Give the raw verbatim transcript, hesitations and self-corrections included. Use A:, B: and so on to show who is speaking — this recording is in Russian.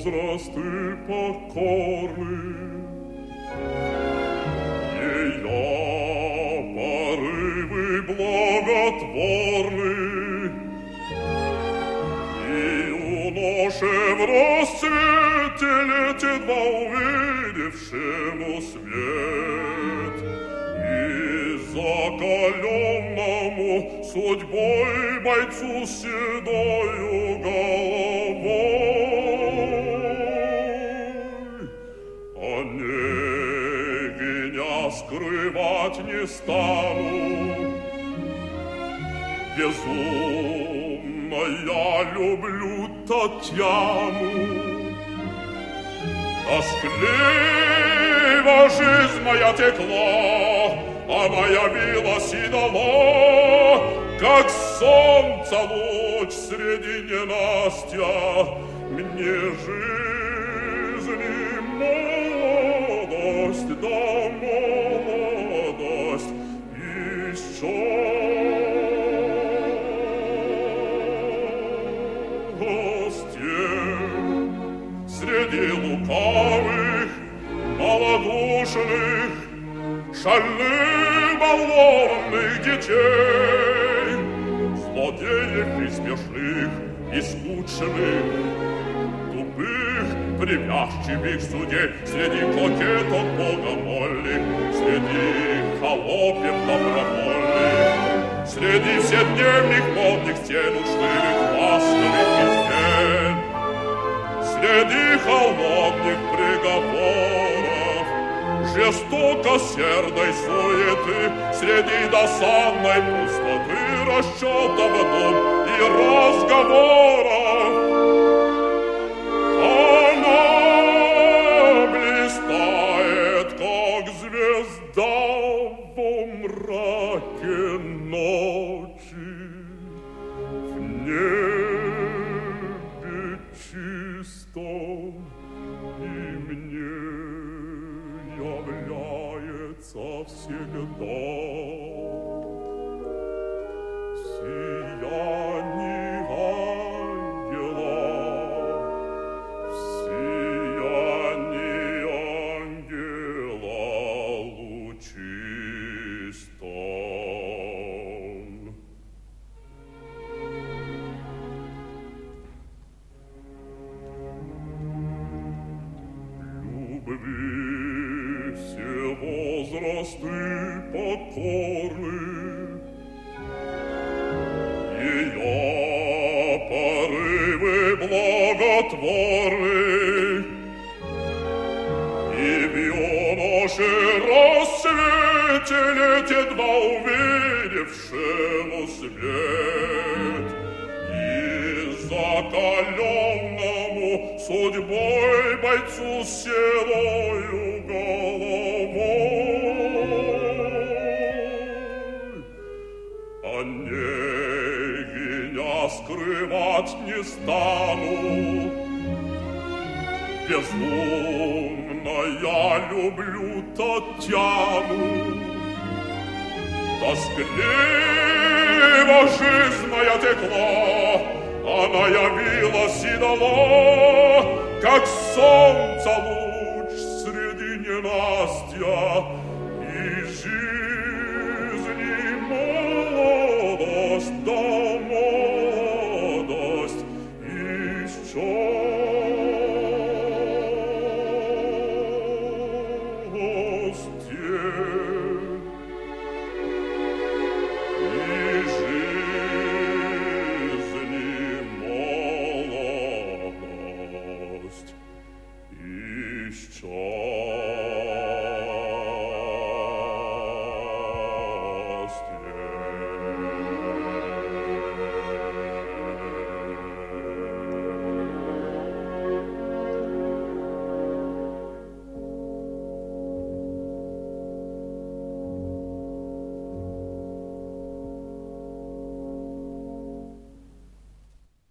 A: возрасты покорны. Ее порывы благотворны, и юноше в рассвете лет едва увидевшему свет, и закаленному судьбой бойцу с седою головой. Онегиня скрывать не стану, безумно я люблю Татьяну. Тоскливо жизнь моя текла, она явилась и дала, как солнце луч среди ненастья, мне жизни молодость, да молодость еще. Среди лукавых, малодушных, шальных, балованных детей, злодеев и смешных, и скучных, тупых, привязчивых судей, среди кокеток богомольных, среди холопьев добровольных, среди вседневных модных стен, ушлых, ласковых песен, среди холодных приговоров, жестокосердой суеты, среди досадной пустоты, расчетов дум и разговоров, она блистает, как звезда во мраке ночи, в небе чистом, и мне является всегда сияние ангела, сияние ангела лучистом. Любви все возрасты покорны, ее порывы благотворны, и в юноше рассвете лет едва увидевшему свет, и закаленному судьбой бойцу с седою головой. Онегиня скрывать не стану, безумно я люблю Татьяну. Тоскливо жизнь моя текла, она явилась и дала, как солнце луч среди ненастья, и жизни молодость, да молодость еще. So